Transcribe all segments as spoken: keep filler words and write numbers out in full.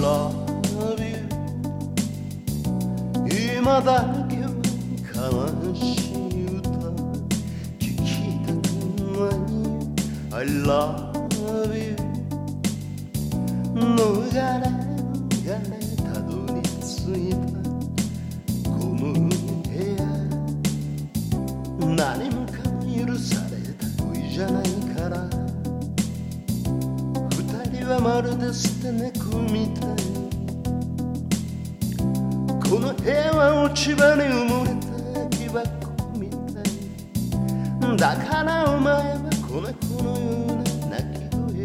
love you 今だけは悲しい歌聞きたくない I love you 逃れ逃れたどり着いたこの部屋何もかも許された恋じゃないから二人はまるで捨て猫みたいこの部屋は落ち葉に埋もれた木箱みたいだからお前は子猫のような鳴き声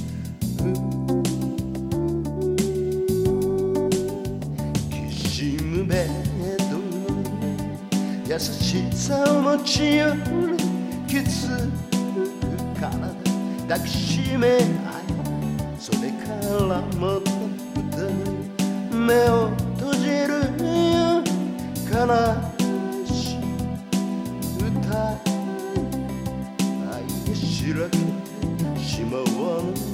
きしむベッドの優しさを持ち寄るきつく体抱きしめ合いそれからもっと二人目を閉じるよ悲しい歌愛でしらけてしまわぬ